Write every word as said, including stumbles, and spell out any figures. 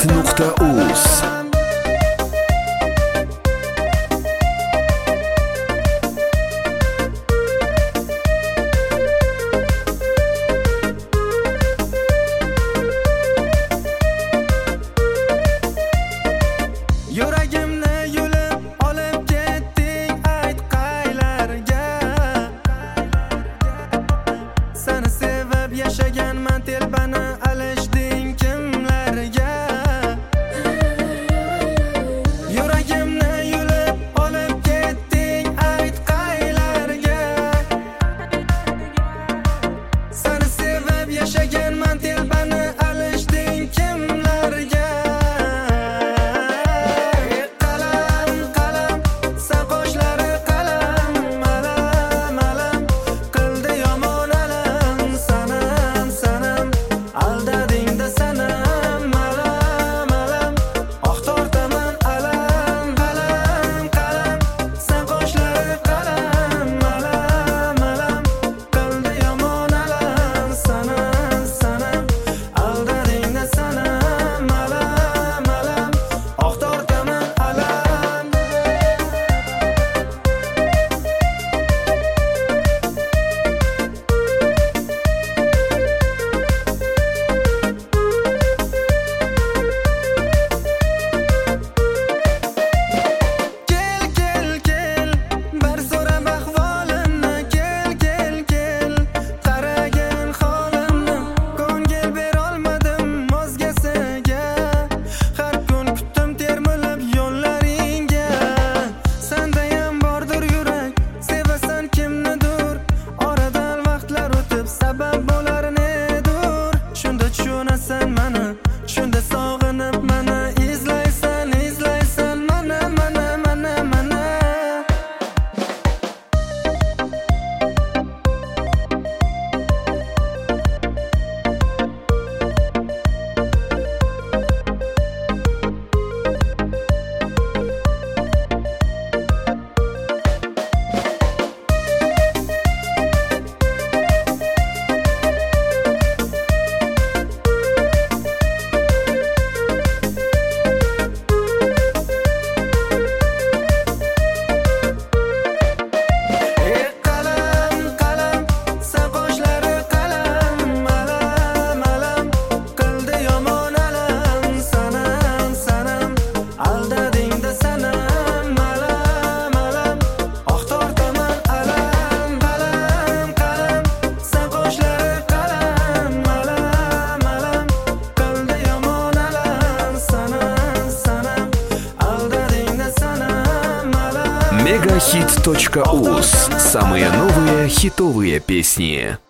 nuqta uz. Yuragimni yulib olib ketding, ayt qaylarga. Seni sevib yashaganman, telbani alishding kimlarga. Yuragimni yulib olib ketding, ayt qaylarga. Seni sevib yashaganman, telbani alishding kimlarga. Shunda sog'inib mana izlaysan, izlaysan mana mana mana mana. мегахит точка уз. Самые новые хитовые песни.